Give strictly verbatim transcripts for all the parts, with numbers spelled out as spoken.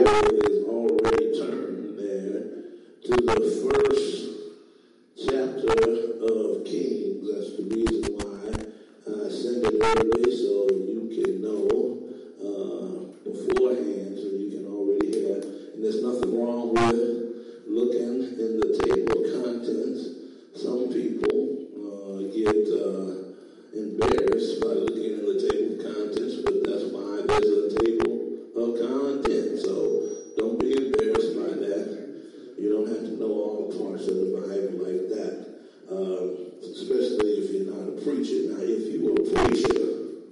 has already turned there to the first chapter of Kings. That's the reason why I send it early, so you can know uh, beforehand, so you can already have. And there's nothing wrong with looking in the table of contents. Some people uh, get uh, embarrassed by looking in the table of contents, but that's why there's a table of contents. So don't be embarrassed by that. You don't have to know all parts of the Bible like that, uh, especially if you're not a preacher. Now, if you were a preacher,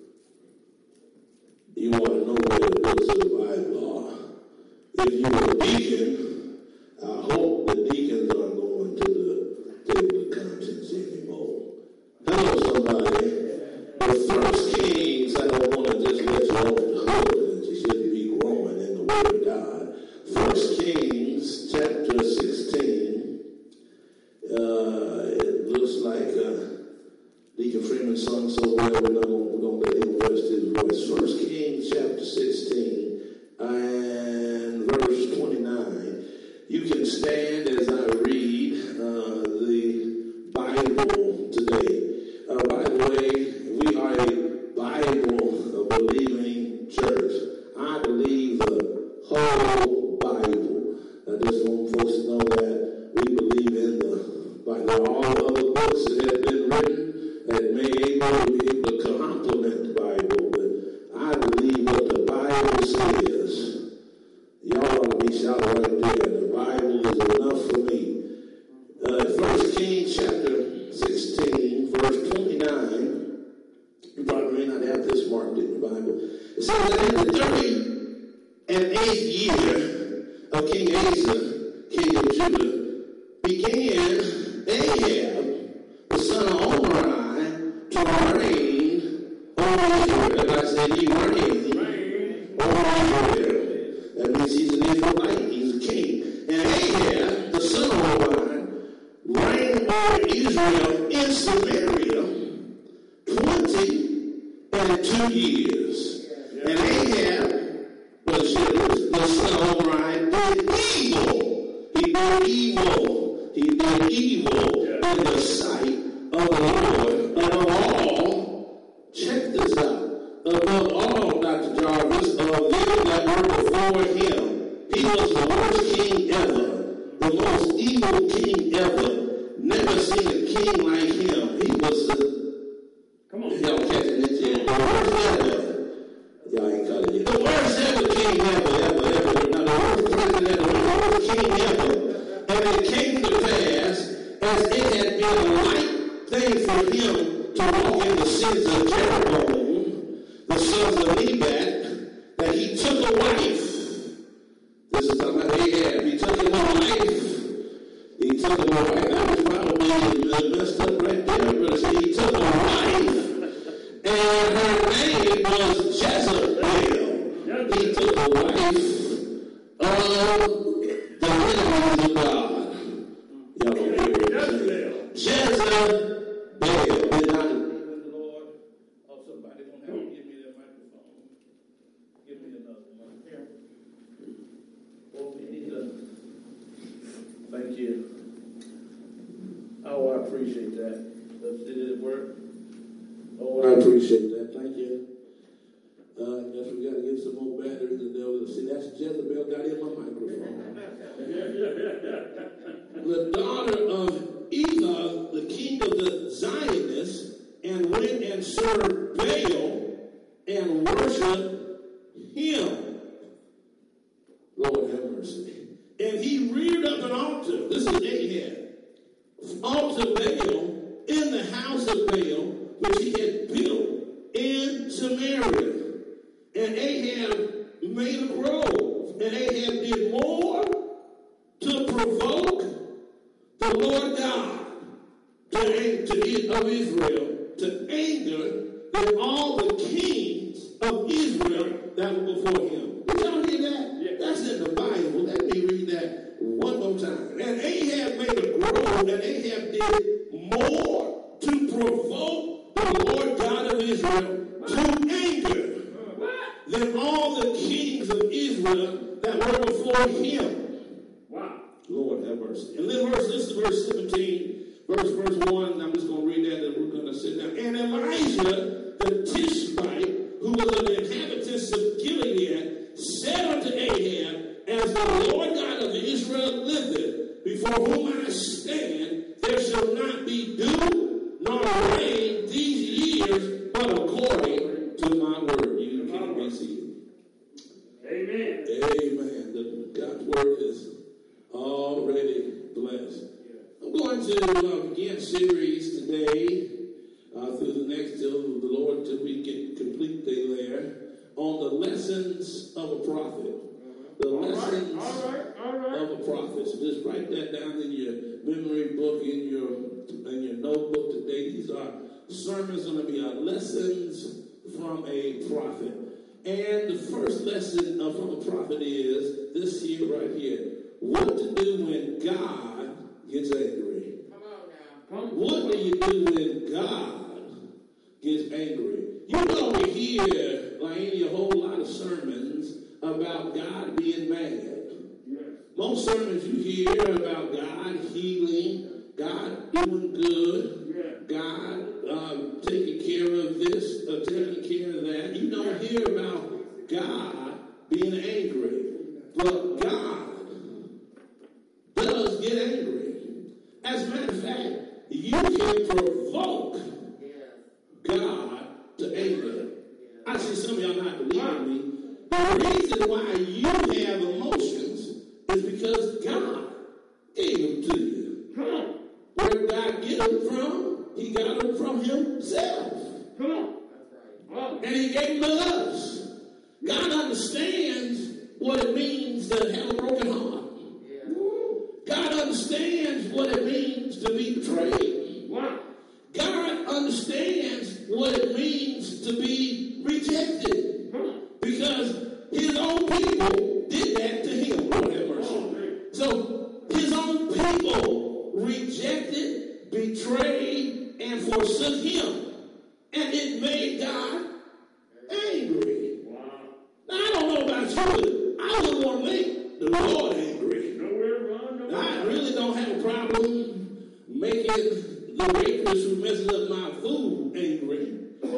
you want to know where the books of the Bible are. If you were a deacon, I hope the deacons aren't going to the table of contents anymore. Hello, somebody. The first Kings, I don't want to just let you off the hook, and you should be growing in the Word of God. First Kings, chapter sixteen. Uh, it looks like uh, Deacon Freeman sung so well, we're not going we're going to let him rest his voice. First Kings, chapter sixteen, and verse twenty-nine. You can stand as I read uh, the Bible today. Uh, by the way, we are a Bible-believing church. I believe the whole Bible. I just want folks to know that we believe in the Bible. There are all other books that have been written that may able, be able to complement the Bible, but I believe what the Bible says. Y'all ought to be shouting right there. The Bible is enough for me. Uh, First Kings chapter sixteen, verse twenty-nine. You probably may not have this marked in your Bible. It says that in the thirty and eighth year of King Asa, king of Judah, began Ahab, the son of Omri, to reign over Israel. And I said he reigned over Israel. That means he's an Israelite. He's a king. And Ahab, the son of Omri, reigned over Israel in Samaria twenty and two years. And Ahab was the son of Omri, did evil. He did evil. He did evil in the sight of the Lord. Above all, check this out. Above all, Doctor Jarvis, of them that were before him, he was the worst king ever, the most evil king ever. Never seen a king like him. He was the, come on, y'all catching it here. The worst ever. Y'all ain't got it yet. The worst ever king ever, ever, ever. Now the worst president ever, the worst king ever. And it came to pass, as it had been a light thing for him to walk in the sins of Jeroboam, the sons of Nebat, that he took a wife. This is talking about Ahab. He took him a wife. He took him a wife. That was probably messed up right there. But see, he took a wife, and her name was Jezebel. He took a wife of the enemies of God. Y'all don't hear what I'm saying. Jezebel did not. The Lord, oh, somebody gonna have to give me that microphone. Give me another one here. Oh, we need to. Thank you. Oh, I appreciate that. Did it work? Oh, I appreciate that. Thank you. Uh, I guess we got to get some more batteries and they'll see that's Jezebel got in my microphone. The daughter of Eva, the king of the Zionists, and went and served Baal and worshiped him. Lord have mercy. And he reared up an altar. This is Ahab. Altar Baal in the house of Baal, which he had built in Samaria. And Ahab made a grove. And Ahab did more to provoke the Lord God to, to, of Israel to anger than all the kings of Israel that were before him. Did y'all hear that? Yeah. That's in the Bible. Let me read that one more time. And Ahab made a grove, and Ahab did more to provoke the Lord God of Israel to anger than all the kings of Israel that were before him. Wow. Lord have mercy. And then verse, this is verse seventeen, verse, verse one. I'm just going to read that and we're going to sit down. And Elijah, the Tishbite, who was of the inhabitants of Gilead, said unto Ahab, as the Lord God of Israel liveth, before whom I stand, there shall not be dew nor rain these years, but according to my word. You can be seated. Amen. Amen. The, God's word is already blessed. I'm going to uh, begin series today uh, through the next till the Lord till we get complete day there on the lessons of a prophet. The all lessons right, all right, all right. of a prophet. So just write that down in your memory book, in your in your notebook today. These are sermons going to be our lessons from a prophet. And the first lesson uh, from a prophet is this here right here. What to do when God gets angry. Come on now. Come what do you do when God gets angry? You know we hear like any a whole lot of sermons about God being mad. Yes. Most sermons you hear about God healing, God doing good, yeah. God um, taking care of this, uh, taking care of that. You don't hear about God being angry. But God does get angry. As a matter of fact, you can provoke God to anger. I see some of y'all not believing me. The reason why you have emotions is because God gave them to you. Come on. Where did God get them from? He got them from himself. Come on. That's right. And he gave them to us. God understands what it means to have a broken heart. Yeah. God understands what it means to be betrayed. Wow. God understands what it means to be rejected. Come on. Because his own people did that to him. Lord have mercy. So his own people rejected, betrayed, and forsook him. And it made God angry. Wow. Now, I don't know about you, but I wouldn't want to make the Lord angry. Nowhere run, nowhere. I really don't have a problem making the waitress who messes up my food angry.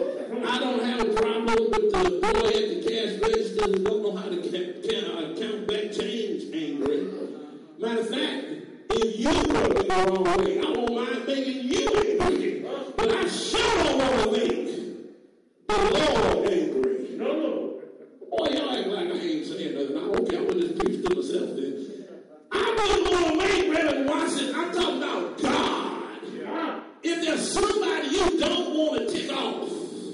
I don't have a problem with the boy at the cash register who don't know how to count, count back change angry. Matter of fact, if you rub me the wrong way, I won't mind making you angry. But I sure don't want to make the Lord angry. No, no. Boy, y'all act like I ain't saying nothing. I don't care. I'm going to just preach to myself then. I don't want to make Reverend Watson. I'm talking about God. Yeah. If there's somebody you don't want to tick off,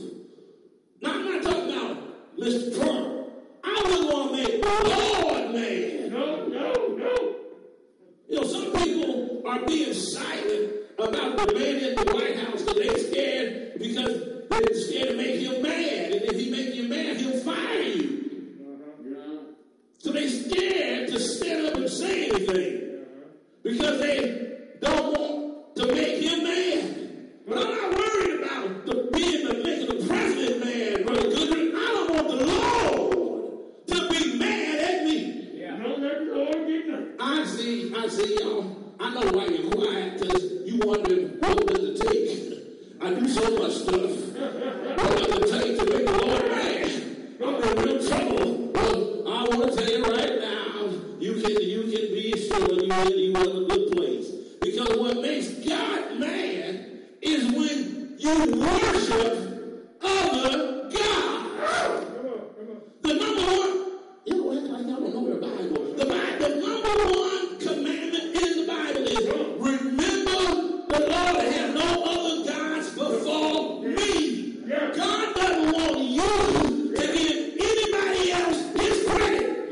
now, I'm not talking about Mister Trump. I wouldn't want to make the Lord mad. No, no, no. You know, some people are being silent about the man in the White House because they're scared because they're scared to make him mad. And if he makes you mad, he'll fire you. Uh-huh. Yeah. So they're scared to stand up and say anything uh-huh. because they don't want to make him mad. But I'm not worried about the being the making the president mad, Brother Goodwin. I don't want the Lord to be mad at me. Yeah. Don't let the Lord get them. I see, I see y'all. I know why you're quiet, because you wondering what does it take. I do so much stuff. What does it take to make the Lord mad? I'm in real trouble. Well, I want to tell you right now, you can you can be sure you you are in a good place. Because what makes God mad is when you worship other God. The number one, you know, act like y'all don't know the Bible. The Bible, the number one commandment in the Bible is remember the Lord and have no other gods before me. God doesn't want you to give anybody else his credit.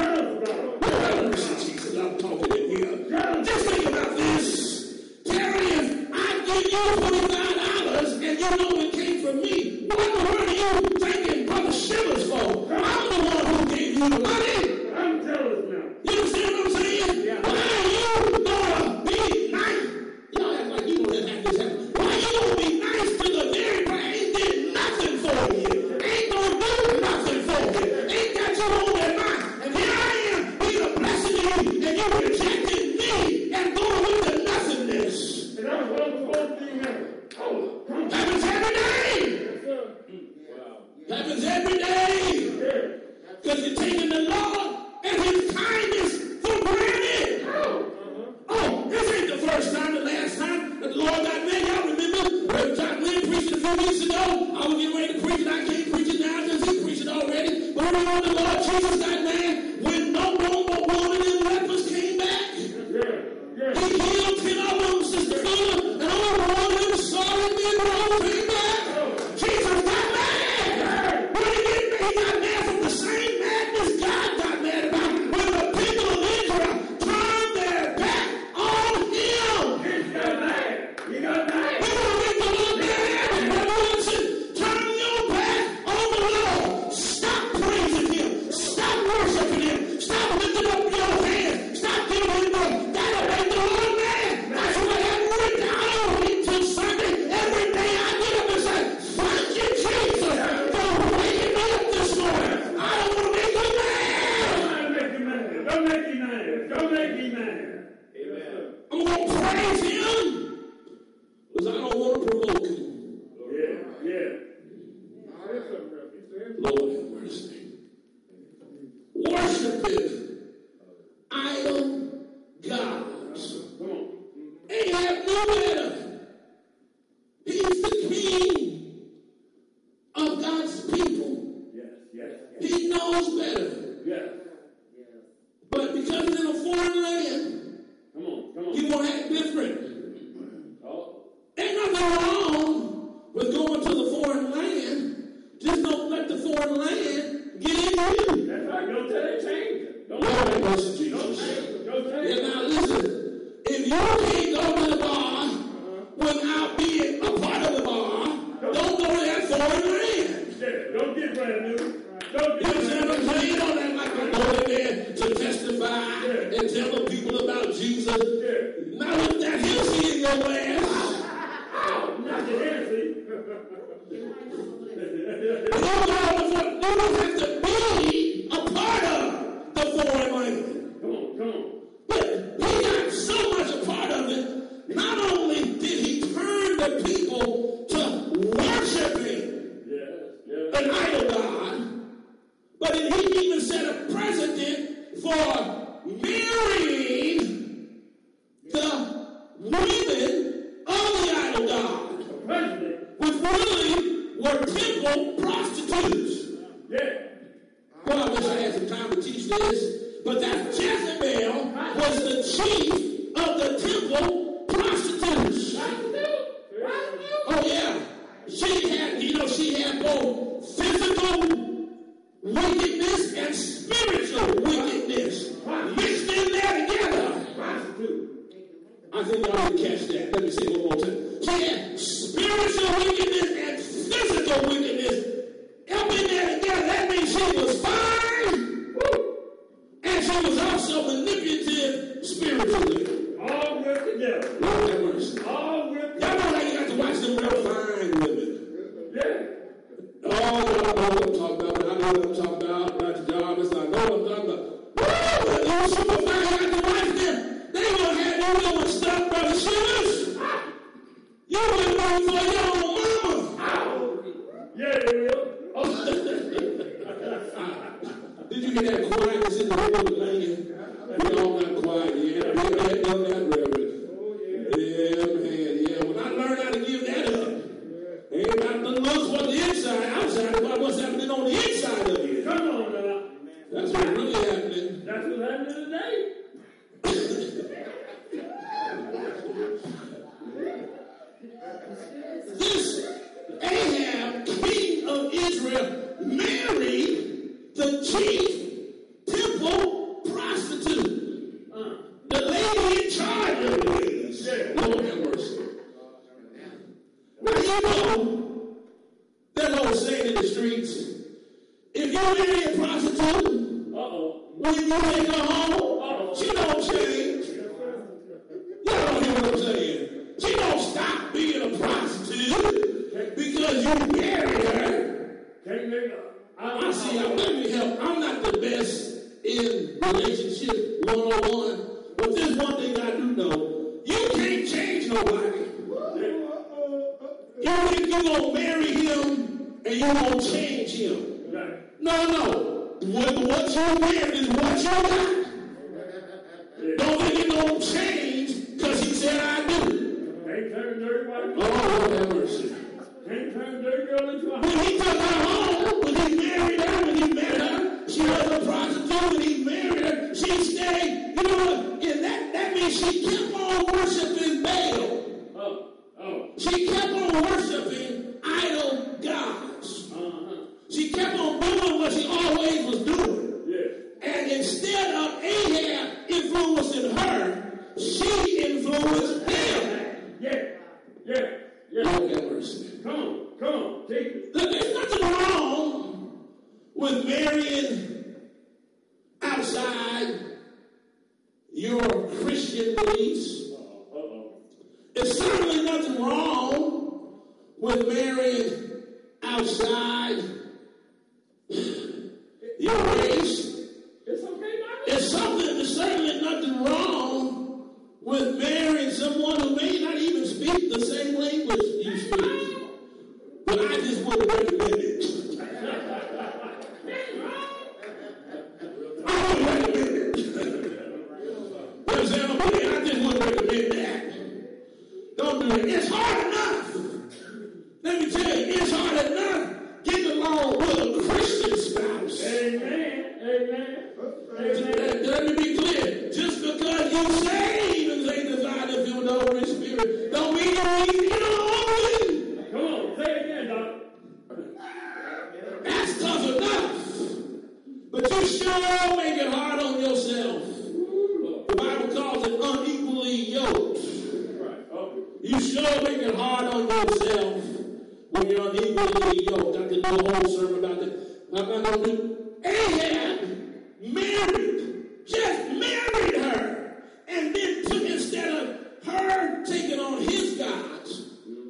Oh, Jesus, I'm talking in here. Just think about this. Terry, if I give you twenty-five dollars and you know it came from me, what in the world are you thanking Brother Shivers for? I'm the one who gave you the money. I'm jealous now. You understand what I'm saying? Yeah. Why are you going to be nice? Y'all act like you don't have this happen. Why are you going to be nice to the very guy ain't did nothing for you? Ain't going to do nothing for you. Happens every day. Because you're taking the Lord and his kindness for granted. Oh, this ain't the first time, the last time that the Lord got mad. Y'all remember when John Glenn preached a few weeks ago? I was getting ready to preach it. I can't preach it now because he preached it already. But remember when the Lord Jesus got mad when no more woman and lepers came back? He healed ten of them, Sister Fuller, and all one of them sorry men all came back. Jesus got mad. When he get mad, he got mad from the same madness God got mad about. When the people of Israel turned their back on him. He got mad. He got mad. We're going to make the Lord mad. Revelation, turn your back on the Lord. Stop praising him. Stop worshiping him. Stop lifting up your hands. Stop giving him the that'll make the Lord mad. That's what I'm written down. I don't wait till Sunday. Every day I get up and say, thank you, Jesus, for waking me up this morning. I don't want to make you mad. Don't make you mad. Don't make you mad. Amen. I'm going to praise him because I don't want to provoke him. Yeah, yeah. Lord have mercy. Worshiping idol gods. Come on. Ahab knew better. He's the king of God's people. Yes, yes, yes. He knows better. Yes. But because he's in a foreign land, Come on, come on. he won't act different. Oh. Ain't nothing wrong with going to the foreign land. Just don't let the foreign land get into you. That's right. Don't tell it change it. Don't Lord have mercy, Don't Jesus. change it. Don't change And it. now listen, if you can't go to the bar without being a part of the bar, don't go to that foreign land. Yeah, don't get brand new. Don't You get understand what brand I'm saying? Don't act like I'm going there to testify and tell the people about Jesus. Yeah. Now let that Hennessy in your ass. Not the Hennessy. You don't have to be a part of the foreign land. Come on, come on. But he got so much a part of it, not only did he turn the people to worshiping Yes, yes. an idol god, but he even set a precedent for marrying the women of the idol god, President. which really were temple prostitutes. Yeah. Well, I wish I had some time to teach this, but that Jezebel was the chief of the temple prostitutes. Oh yeah, she had, you know, she had both physical wickedness and spiritual wickedness mixed in there together. I think y'all didn't catch that. Let me say it one more time. She had spiritual wickedness and physical wickedness up in there together. That means she was fine, and she was also manipulative spiritually. All work together. Lord have mercy. All work Y'all together. know how you got to watch them real fine women. Yeah. Oh, y'all know what I'm talking about. I know what I'm talking about. Doctor Jarvis, I know what I'm talking about. Woo! They were super fine. You got to watch them. They would have had you doing stuff, Brother Shivers. You wouldn't know for your own mama. Yeah, they will. Oh. Did you get that quietness in the room of the land? We all got quiet, yeah. We got done that, Reverend. Yeah, man, yeah. When I learned how to give that up, ain't about the looks what the inside, outside, about what's happening on the inside of you. Come on now. That's what's really happening. That's what's happening today. This Ahab, king of Israel, married the chief temple prostitute. Uh, the lady in charge of the ladies. Yeah. Lord have mercy. Now you know, that old saying in the streets, if you marry a prostitute, Uh-oh. when you take her home, Uh-oh. she don't change. Y'all don't hear what I'm saying. She don't stop being a prostitute because you married her. Can't make it. I see, I let me help. I'm not the best in relationship one oh one, but there's one thing I do know. You can't change nobody. You think you're going to marry him and and you won't change him. Right. No, no. What, what you get is what you got. Yeah. Don't think it don't change because he said I do. Ain't turn dirty wife. Oh, Lord have mercy. Ain't turn dirty girl into a When he took her home, when he married her, when he met her, she was a prostitute. When he married her, she stayed. You know what? And that, that means she kept on worshiping Baal. Oh, oh. She kept on worshiping idol gods. Uh-huh. She kept on doing what she always was doing. Yeah. And instead of Ahab influencing her, she influenced him. Yeah, yeah, yeah. Lord have mercy. Come on, come on, take it. Look, there's nothing wrong with marrying outside your Christian beliefs. Uh-oh. Uh-oh. There's certainly nothing wrong with marrying outside your race. It's okay, Bible. There's something, there's certainly nothing wrong with marrying someone who may not even speak the same language you speak. But I just wouldn't recommend it. I wouldn't recommend it. For example, I just wouldn't recommend that. Don't do it. It's hard enough. Let me tell you, it's hard enough getting along with a Christian spouse. Amen. Amen. Amen. Let, let me be clear. Just because you saved and sanctified and filled with the Holy Spirit, don't mean you need to get along with him. Come on, say it again, Doc. That's tough enough. But you sure make it hard on yourself. The Bible calls it unequally yoked. You sure make it hard on yourself when you're unequally yoked. I could do a whole sermon about that. I'm not going to do. Ahab married, just married her, and then took, instead of her taking on his gods,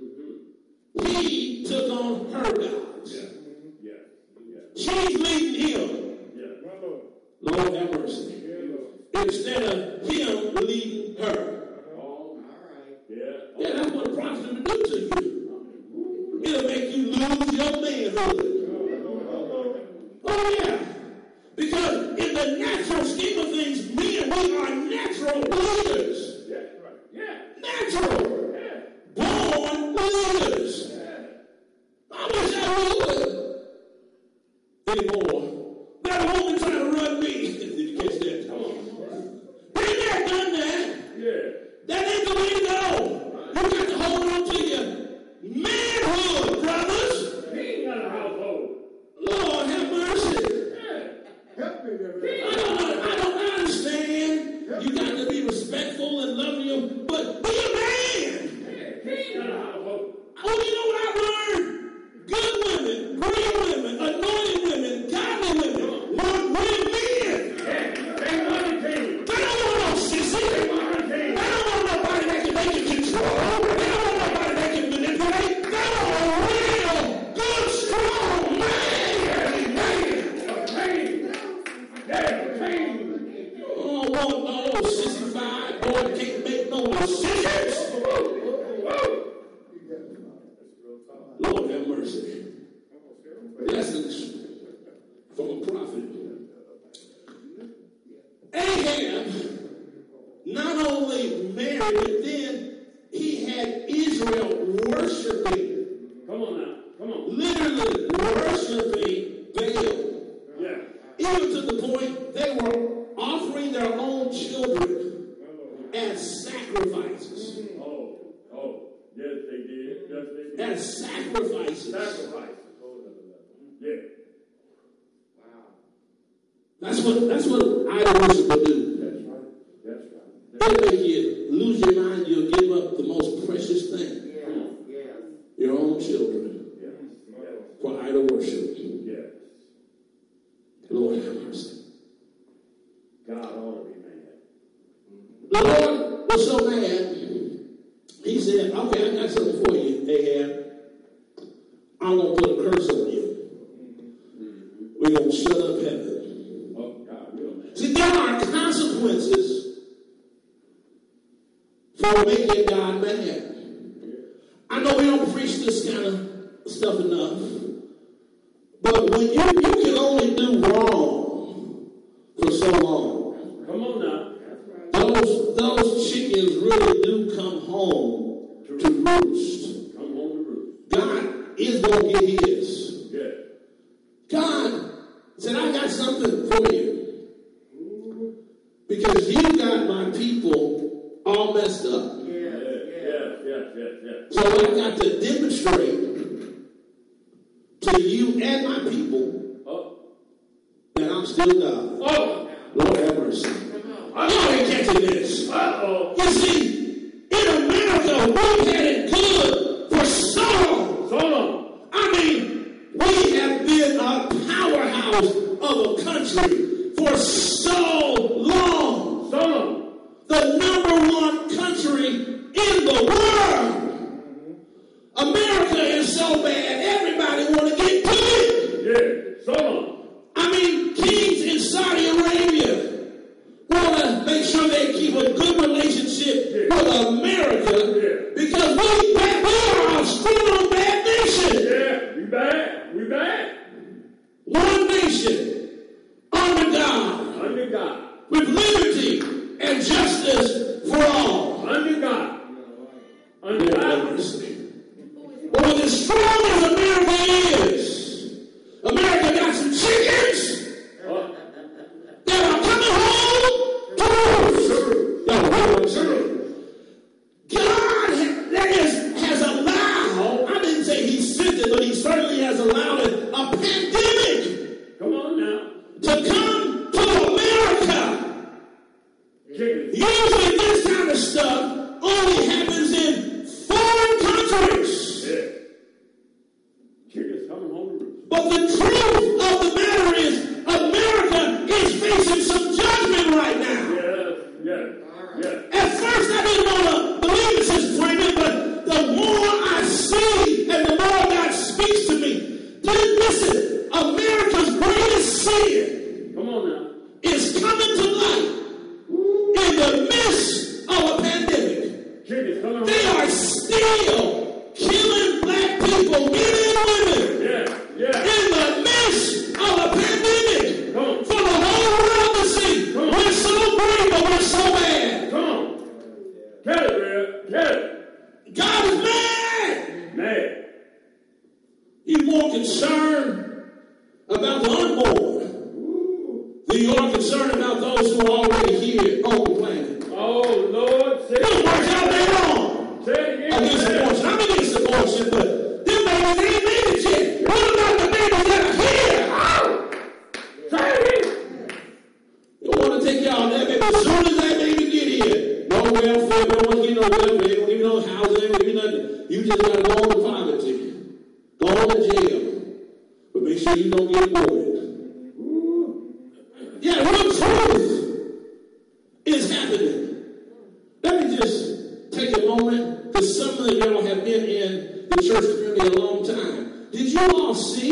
he took on her gods. Yeah. Yeah. Yeah. She's leading him. Yeah. Lord have mercy. Yeah. Instead of him leading her. Oh, all right. Yeah. Yeah, that's what a prostitute will do to you. It'll make you lose your manhood. Oh, yeah. Because in the natural scheme of things, men, we are natural leaders. Yeah. Right. Yeah. Natural. Yeah. Born leaders. Yeah. I wish I would. Anymore. That woman trying to run me. Did you catch that? Come on. Been there, done that. Yeah. That ain't the way to go. You got to hold on to your manhood, brothers. He ain't got a household. Lord have mercy. Yeah. Help me there. I don't, I don't understand. You got to be respectful and love you, but be a man. Yeah. He ain't got a household. Oh, you know what I learned? Good women, great women, anointed women, godly women want real men. Yeah. They want a king. They don't want no sissy. They They want a king. don't want nobody that can they can control. They don't want nobody that can manipulate. They want a real, good, strong man. Man. A king. Yeah, a king. Oh, want no sissy-fied boy that can't make no decisions. Lord have mercy. Lessons from a prophet. Ahab not only married, but then he had Israel worshiping, Come on now. Come on. literally worshiping Baal. Yeah. Even to the point they were offering their own children as sacrifices. Oh, oh. Yes, they did. Yes, they did. As sacrifices. Sacrifice. Yeah. Wow. That's what that's what idol worship will do. That's right. That's right. It'll make you lose your mind. You'll give up the most precious thing, Yes, yes. your own children, Yes. Yes. for idol worship. Yes. Lord have mercy. God ought to be mad. The Lord was so mad, he said, okay, I got something for you, Ahab. I'm going to put a curse on you. We're going to shut up heaven. Oh, God, real mad. See, there are consequences for making God mad. I know we don't preach this kind of stuff enough, But when you, you can only do wrong for so long. Come on now. Those, those chickens really do come home to roost. Come home to roost. God is going to get his. Yeah. God said, I got something for you. Because you got my people all messed up. Yeah, yeah, yeah, yeah, yeah. So I got to demonstrate to you and my people Oh. that I'm still God. Oh. Lord have mercy. Y'all ain't catching this. Uh-oh. You see, in America, we've had it good for so long. So long. I mean, we have been a powerhouse of a country for so long. So long. The number one country in the world. America is so bad, everybody want to get to it. Yeah. So long. I mean, kings in Saudi Arabia want to make sure they keep a good relationship Yeah. with America Yeah. because we, we are a strong, bad nation. Yeah. We bad. We bad. One nation under God Under God. with liberty and justice for all. Under God. Under Lord have God. mercy. Well, as strong as America is, America got some chickens Oh. that are coming home to roost. Y'all know what I'm saying? God ha- that is, has allowed, I didn't say he sent it, but he certainly has allowed it, a pandemic Come on now. to come to America. Chickens. Usually this kind of stuff only happens in foreign countries. Yeah. Chickens coming home to roost. But the truth of the matter is, America is facing some judgment right now. Yes. Yes. Yes. At first, I didn't want to believe this is Freeman, but the more I see and the more God speaks to me, then listen, America's greatest sin Come on now. is coming to light in the midst of a pandemic. Chickens coming home. They are still killing black people, men and women, Yeah. Yeah. in the midst of a pandemic Come on. for the whole world to see. Come on. We're so great, but we're so bad. Come on. Get it, man. Get it. God is mad. Man. He's more concerned about the unborn than you are concerned about those who are already here on the planet. Oh, Lord. Say Don't it work out again. they wrong Say it again. against Say it. abortion. I'm against abortion, but them babies ain't made it yet. What about the babies that are here? Say it again. You want to take y'all that baby as soon as that baby get here. No welfare, no one get no welfare, they don't give no housing, they don't give you nothing. You just got to go on to poverty. Go on to jail. But make sure you don't get aborted. Yeah, real truth is happening. Let me just take a moment, because some of y'all have been in the church community a long time. Did you all see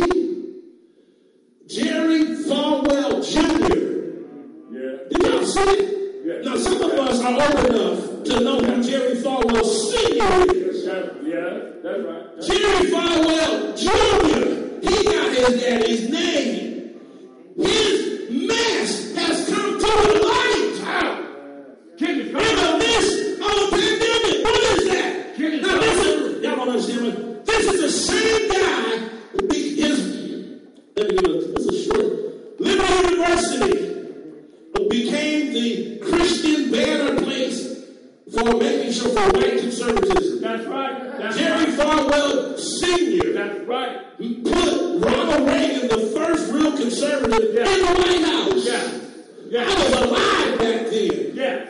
Jerry Falwell Junior? Yeah. Did y'all see it? Yeah. Now, some of us are old enough to know who Jerry Falwell Senior is. That's, yeah. That's right. That's Jerry Falwell Junior, he got his daddy's name. His mess has come to the light. out. Chickens In coming the home. midst of a pandemic. What is that? Chickens Now, coming listen, y'all don't understand me. This is the same guy who be his, let me give it, this is short. Liberty University became the Christian banner place for making sure for white conservatism. That's right. That's Jerry right. Falwell Senior That's right. put Ronald Reagan, the first real conservative, Yeah. in the White House. Yeah. I Yeah. was alive back then. Yeah.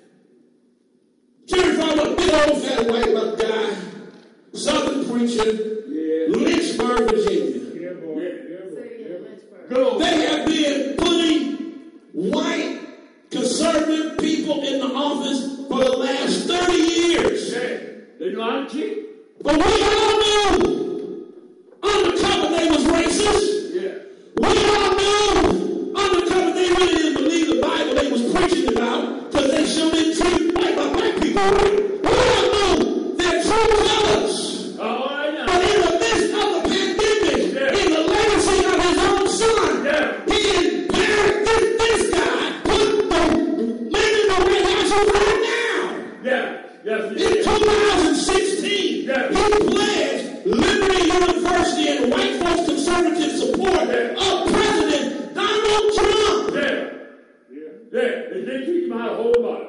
Jerry Falwell, big old fat white guy, Southern preacher, Yeah. Lynchburg, Virginia. Yeah, boy. Yeah, boy. Yeah, boy. Go. Go. They have been putting white conservative people in the office for the last thirty years. Yeah. They lying cheap. But we all knew undercover they was racist. Yeah. We all knew undercover they really didn't believe the Bible they was preaching about because they sure didn't treat white, white people right. We all knew their true colors. Oh, I know. But in the midst of the pandemic, Yeah. in the legacy of support of President Donald Trump. Yeah. Yeah. Yeah. They didn't teach him how to hold body.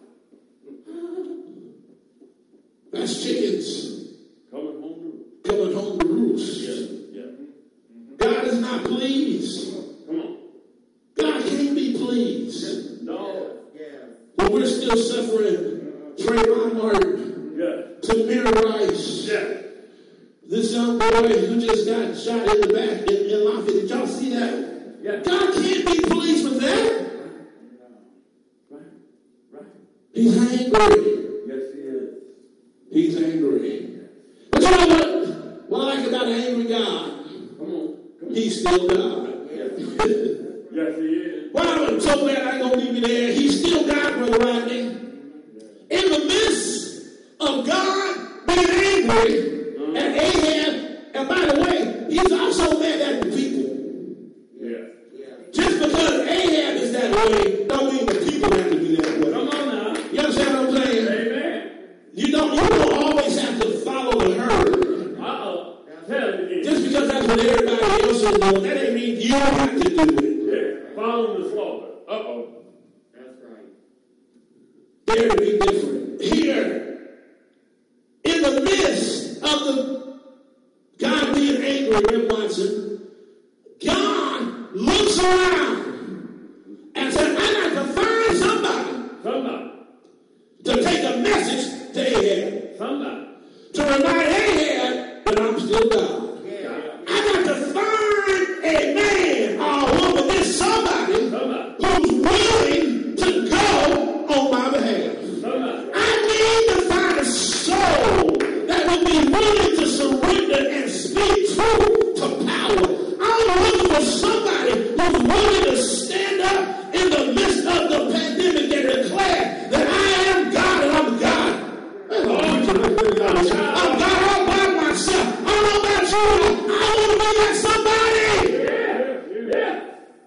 That's chickens Coming home to roost. coming home to roost. Yeah. Yeah. God is not pleased. Come on. God can't be pleased. No. Yeah. But we're still suffering. Trayvon Martin, Yeah. Tamir Rice, Yeah. this young boy who just got shot in the back in, in Lafayette. Did y'all see that? Yeah. God can't be pleased with that. Right. Right. He's angry. Yes, he is. He's angry. But you know what? What I like about an angry God, Come on. Come on. he's still God. Yes, yes, he is. Well, I'm so glad I ain't gonna leave you there. He's still God, Brother Rodney. In the midst of God being angry uh-huh. at Ahab, and by the way, he's also mad at the people. Yeah. Yeah. Just because Ahab is that way, don't mean the people have to be that way. Come on now. You understand what I'm saying? Amen. You don't, you don't always have to follow the herd. Uh-oh. Tell it again. Just because that's what everybody else is doing, that ain't mean you don't have to do it. Yeah. Following the slaughter. Uh-oh. That's right. There to be different. Here, in the midst of the God being angry, Rip Watson, God looks around and said, I got to find somebody Somebody. to take a message to Ahab. Somebody. To remind Ahab that I'm still God. Yeah. I got to find a man or a woman, there's somebody Somebody. who's willing to go on my behalf. Somebody. I need to find a soul that will be willing to surrender and speak truth to power. I'm looking for somebody who's willing to stand up in the midst of the pandemic and declare that I am God and I'm God. I'm God all by myself. I don't know about you. I want to be like somebody. Yeah. Yeah.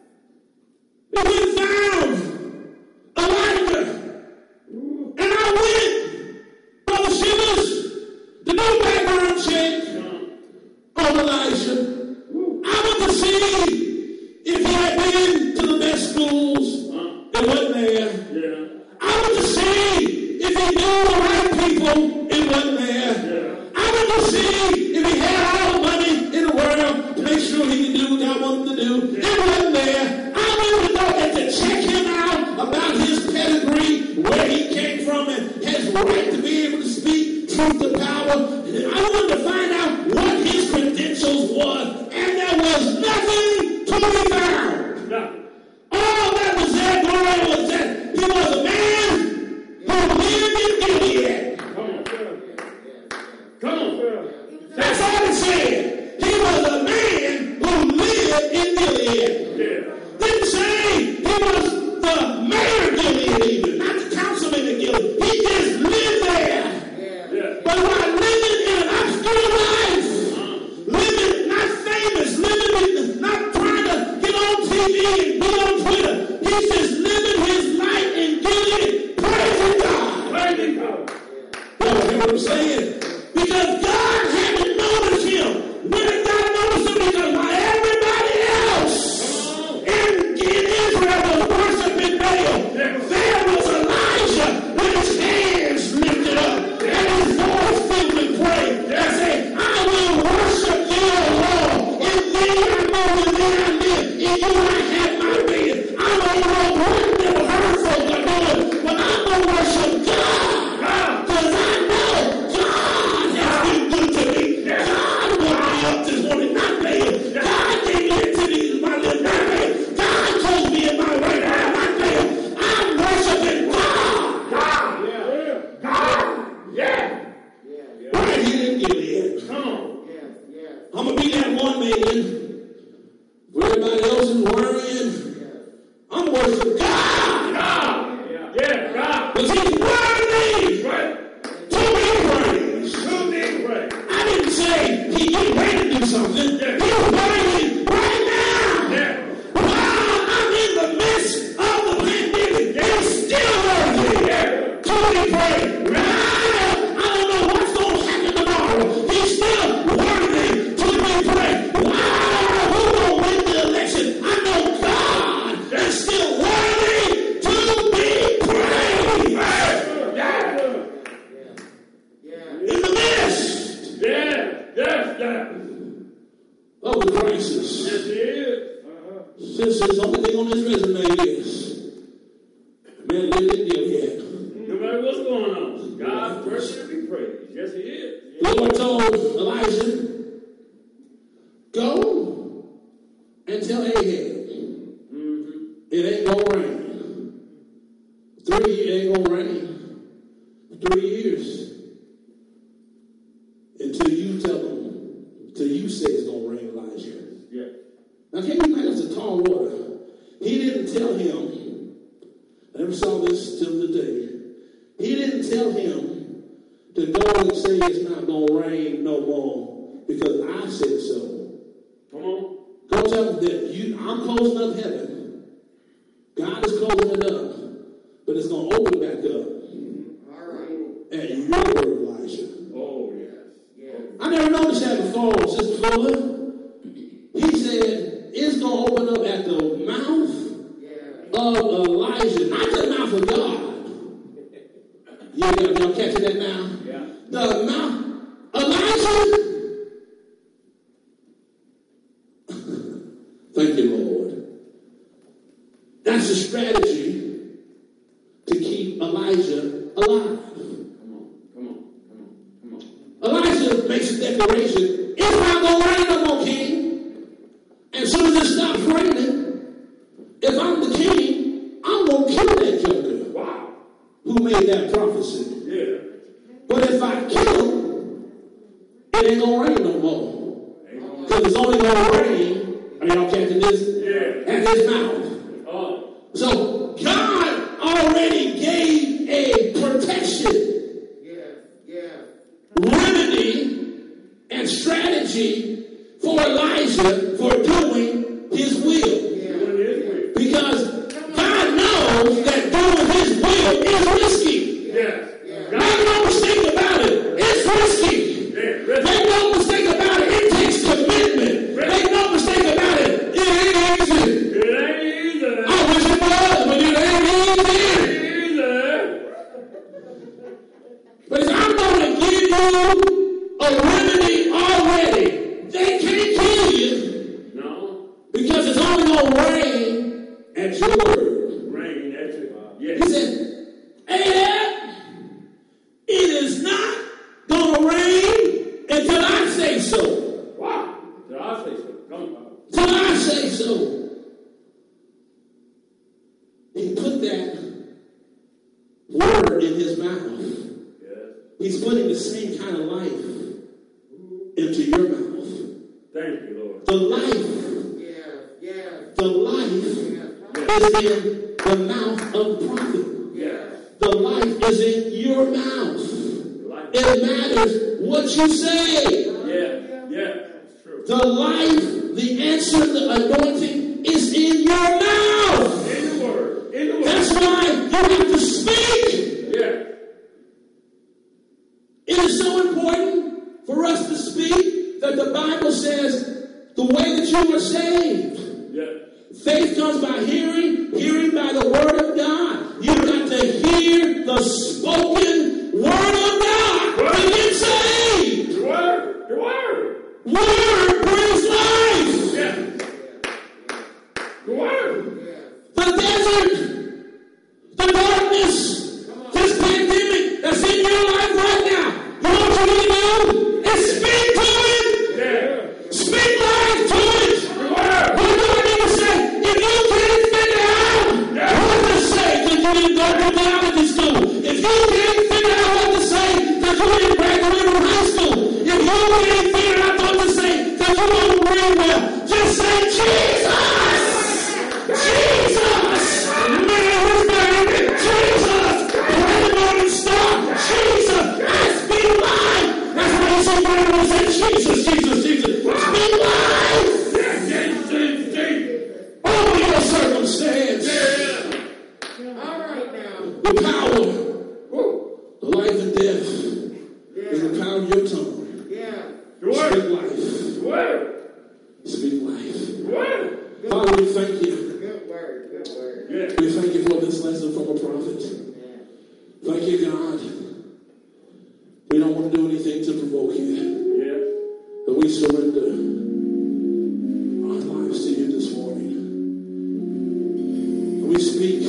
If we found Elijah, and I went, Brother Shivers, to do background check on Elijah. I went to see if he had been to the best schools. It wasn't there. Yeah. I went to see if he knew the right people. It wasn't there. Yeah. I went to see if he had all the money in the world to make sure he could do what God wanted to do. It wasn't there. I went to go and to check him out about his pedigree, where he came from, and his right to be able to speak truth to power. And I wanted to find out what his credentials was, and there was nothing to be found. Nothing. All that was there, glory, was that he was a man who lived in Gilead. Come on. Come on. That's all it said. He was a man who lived in Gilead. Yeah. Didn't say he was the mayor of Gilead even, not the councilman of Gilead. He just lived there. Yeah. Yeah. But while living in an obscure life, living not famous, living in, not trying to get on T V and be on Twitter, he's just living his life in Gilead, praising God. Praise God. Y'all hear what I'm saying? Because God hadn't noticed him. When did God notice him? Because while everybody else in, in Israel was worshiping Baal, there was Elijah with his hands lifted up and his voice filled with praise. And say, I will worship you, Lord. In thee I know, in thee I live. In you I have my being. I don't know what them hurt folk are doing, but I'm going to worship God. Because I know God has been good to me. God woke me up this morning, not Baal. God gave me activities, my little man. God told me in my right hand, not Baal. I'm worshiping God. God. Yeah. God. Yeah. Yeah. Right here in Gilead. Come on. Yes. Yes. I'm going to be that one man. For everybody else is worrying, Yes. I'm worshiping God. God. Yeah. God. Because he's worthy Right. to be praised. Who did pray? I didn't say he getting ready to do something. He's worthy right now. Yeah. While I'm in the midst of the pandemic, he's still worthy Yeah. to be praised. Right? I don't know what's going to happen tomorrow. He's still worthy to be praised. Wow, who will win This is the only thing on his resume is, man lived in Gilead. No matter what's going on, God's worthy to be praised. Yes, he is. The Lord told Elijah, go and tell Ahab, mm-hmm. it ain't gonna rain. Three, it ain't gonna rain. Three years. Until you tell them, until you say it's gonna rain, Elijah. Yeah. Now, can you imagine the tall water? He didn't tell him, I never saw this till today. He didn't tell him to go and say it's not going to rain no more because I said so. Come on. Go tell him that you, I'm closing up heaven. God is closing it up, but it's going to open back up. All right. At your word, Elijah. Oh, yes. Yeah. I never noticed that before, Sister Fuller. He said it's going to open up at the mouth Yeah. of Elijah, not the mouth of God. You y'all catching that now? Yeah. The mouth, Elijah. Thank you, Lord. That's a strategy to keep Elijah alive. Come on, come on, come on, come on. Elijah makes a declaration: it's not going to rain no more, king. And as soon as it stops raining, if I'm the king, I'm going to kill that joker. Wow. Who made that prophecy? Yeah. But if I kill him, it ain't going to rain no more. Because it's only going to rain, are y'all catching this? Yeah. At his mouth. Oh. So God already gave a protection, Yeah. Yeah. remedy, and strategy for Elijah for doing his will. Doing his way. Because God knows that doing his will is risky. Yes. Make no mistake about it. It's risky. Yeah. Make no mistake about it. It takes commitment. Make no mistake about it. It ain't easy. It ain't easy. I wish it was, but it ain't easy. Easy. But I'm going to give you a remedy already. They can't kill you. No. Because it's only going to rain at your word. Rain at you. He Yes. said, Ahab, it is not going to rain until I say so. Wow. Did I say so? Come on. Till I say so. He put that word in his mouth. Yes. He's putting the same kind of life into your mouth. Thank you, Lord. The life, Yeah. Yeah. the life is in the mouth of the prophet. Yes. The life is in your mouth. Life. It matters what you say. Yeah. Yeah. It's true. The life, the answer, the anointing is in your mouth. In the word. In the word. That's why you have to speak. Yeah. It is so important for us to speak that the Bible says the way that you are saved. Yeah. Faith comes by hearing, hearing by the word of God. You've got to hear the spoken word of God to get saved. The word. The word. Word brings life. Yeah. The word. The desert, the darkness, this pandemic that's in your life right now. You know what you need to do? Is speak to it. Yeah. Speak life to it. The word. What do I need to say? If you can't figure out what to say because you didn't go to biology school, if you can't figure out what to say because you didn't graduate from high school, if you can't figure out what to say because you don't read well, just say Jesus! Jesus! Man, who's married? Jesus! Pray the morning star! Jesus! I speak life! That's why you say, why do say Jesus, Jesus, Jesus? Speak life! Over your circumstance. All right now. The power, the life and death is the power of your tongue. Yeah. The Speak word. life. The word. Speak life. The word. Father, we thank you. Good word. Good word. Yeah. We thank you for this lesson from a prophet. Yeah. Thank you, God. We don't want to do anything to provoke you, Yeah. but we surrender our lives to you this morning. speak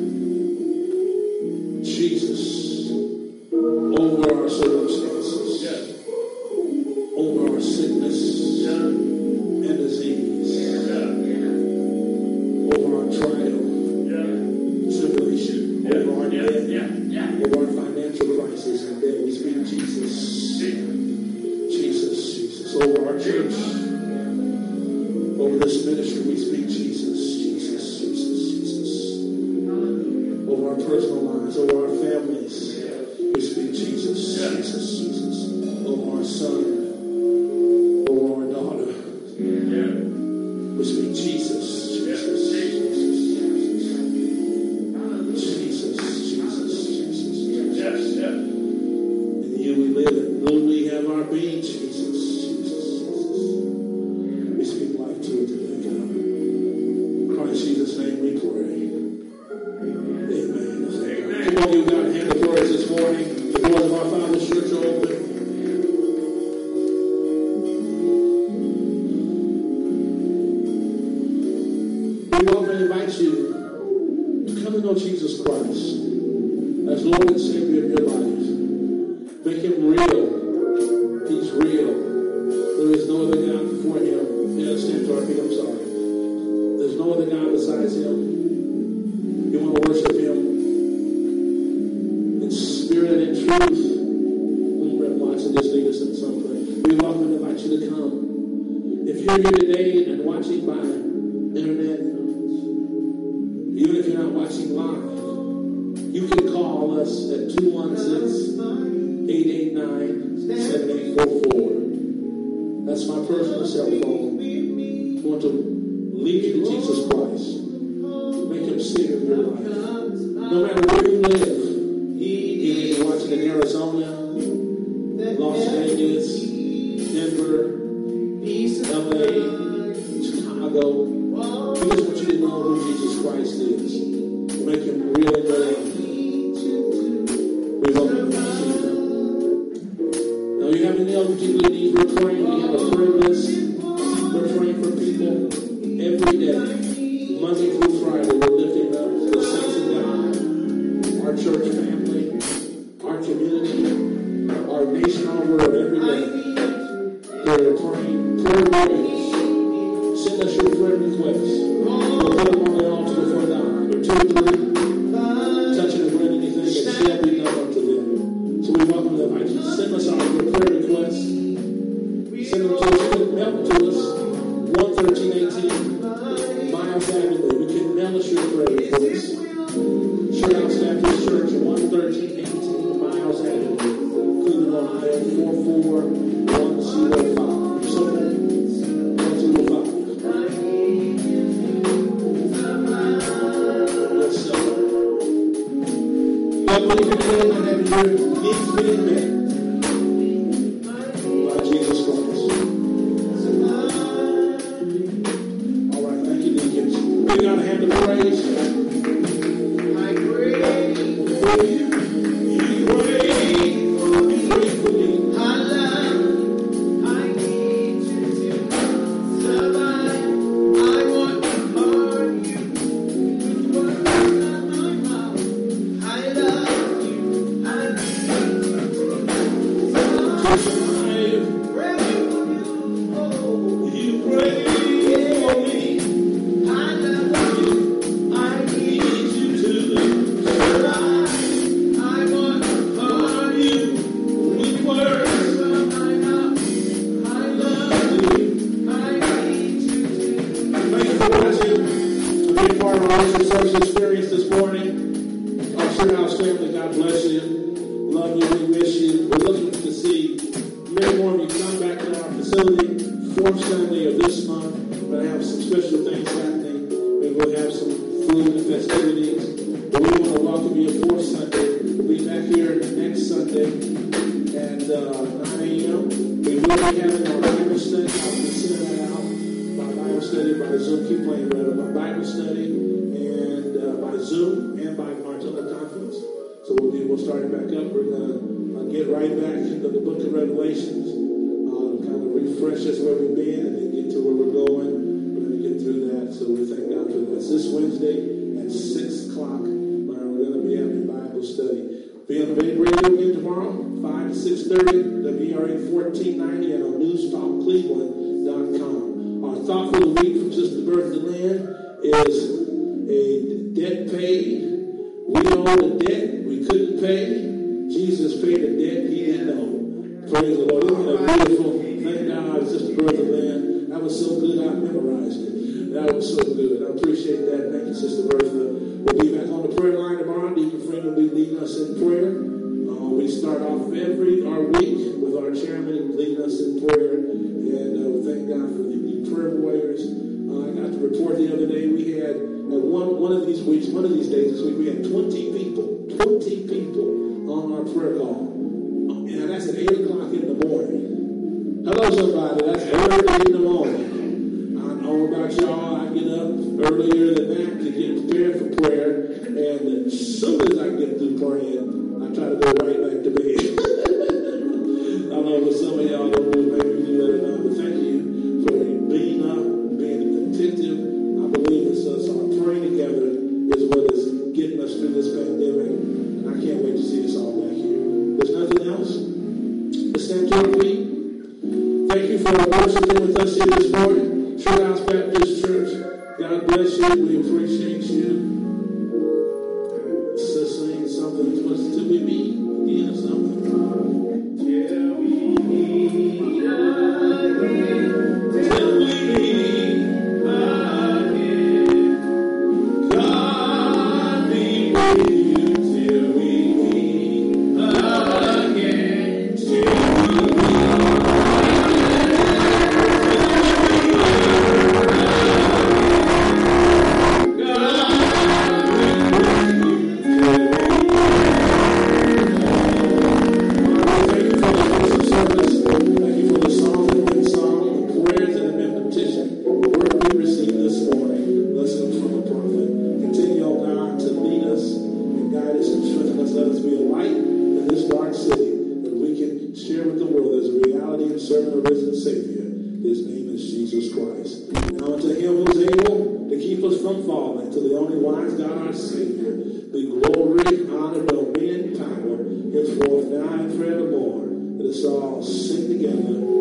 Jesus over our circumstances, Yes. over our sickness Yeah. and disease, Yeah. over our trial, Yeah. tribulation, Yeah. over our Yeah. debt, Yeah. Yeah. over our financial crisis and debt. We speak Jesus, Jesus, Jesus. Over our church, over this ministry, we speak Jesus, Jesus, Jesus, Jesus. Over our personal lives, over our families, we speak Jesus, Jesus, Jesus. Over our son, over our daughter, Yeah. we speak Jesus, Jesus, Jesus, Jesus, Jesus, Jesus. Yes. Yeah. In you we live and in you we have our being, Jesus, Jesus, Jesus. We speak life to it today, God. In Christ Jesus' name we pray. Amen. Amen. Come on, you got a hand of prayers this morning. The doors of our Father's church are open. We welcome and invite you to come to know Jesus Christ as Lord and Savior of your life. Make him real. He's real. There is no other God before him. Yeah, stand to our feet. I'm sorry. There's no other God besides him. You want to worship him in spirit and in truth. We're watching this lead us in something. We welcome and invite you to come. If you're here today and watching by internet, even if you're not watching live, you can call us at two one six, eight eight nine, seven eight four four. That's my personal cell phone. I want to lead you to Jesus Christ. Make him Savior of your life. No matter where you live, even if you're watching in Arizona, Las Vegas, Denver, L A, Chicago, we just want you to know who Jesus Christ is. Make him real in your life. We welcome you to him. Now, you have any other particular needs? We're praying. We have a prayer list. We're praying for people every day, Monday through Friday. We're lifting up the saints of God, our church family, our community, our nation, our world every day. We're praying prayer warriors. Send us your prayer requests. We'll put them on the altar before God. Or two or three, touching and agreeing anything that shall be done unto them. So we welcome them. I just send us out your prayer requests. Send them to us. Mail them to us. one thirteen eighteen Miles Avenue. You can mail us your prayer requests. Sherhouse Baptist Church, one thirteen eighteen Miles Avenue, Cleveland, Ohio, four four one zero five. So, one zero five. Yes, sir. God, believe you can and have your needs being met by Jesus Christ. All right, thank you, deacons. We got a hand of praise. I pray For you, you pray, you pray for me. I love, I need you to survive. I want to harm you with words of my mouth. I love you, I need you to survive. Survive. Pray for you, oh, You pray for me. I love you, I need you To survive. I want to harm you with words. from my mouth. I love you, I need you to. Thank you for watching. For being part of our worship service experience this morning. Our Sherhouse family, God bless you. Love you. We miss you. We're looking to see many more of you come back to our facility. Fourth Sunday of this month. We're going to have some special things happening. Maybe we'll have some food and festivities. But we want to welcome you fourth Sunday. We'll be back here next Sunday at uh, nine a.m. We will be having our Bible study. I'll be sending that out. By Bible study, by Zoom. Keep playing, brother. By Bible study and uh, by Zoom and by our teleconference. So we'll, be, we'll start it back up. We're going to uh, get right back into the book of Revelations. Uh, kind of refresh us where we've been and then get to where we're going. We're going to get through that. So we thank God for that. This Wednesday at at six o'clock. Where we're going to be having Bible study. Be on the big radio again tomorrow, five to six thirty, W R A fourteen ninety, and on news talk cleveland dot com. Our thought for the week from Sister Bertha Lynn is a debt paid. We owed a debt we couldn't pay. Jesus paid a debt he didn't owe. Praise the Lord. Isn't that beautiful? Thank God, Sister Bertha Lynn. That was so good I memorized it. That was so good. I appreciate that. Thank you, Sister Bertha. We'll be back on the prayer line tomorrow. Deacon Frank will be leading us in prayer. Uh, we start off every our week with our chairman leading us in prayer. And uh, we thank God for the, the prayer warriors. Uh, I got to report the other day we had uh, one one of these weeks, one of these days this week, we had twenty people, twenty people on our prayer call. And that's at eight o'clock in the morning. Hello, somebody. That's early in the morning. I know about y'all. I get up earlier than that to get prepared for prayer. And as soon as I get through praying, I try to go right back to bed. I know for some of y'all don't do, maybe you let it know. But thank you for being up, being attentive. I believe it's us all praying together is what is getting us through this pandemic. And I can't wait to see us all back here. There's nothing else. Let's stand to our feet. Thank you for worshiping with us here this morning. True House Baptist Church. God bless you. We appreciate you. So sing something. What's to be me? Yeah, something. Till we meet again. Till we meet again. God be with you till we meet again. Till we meet all sing together.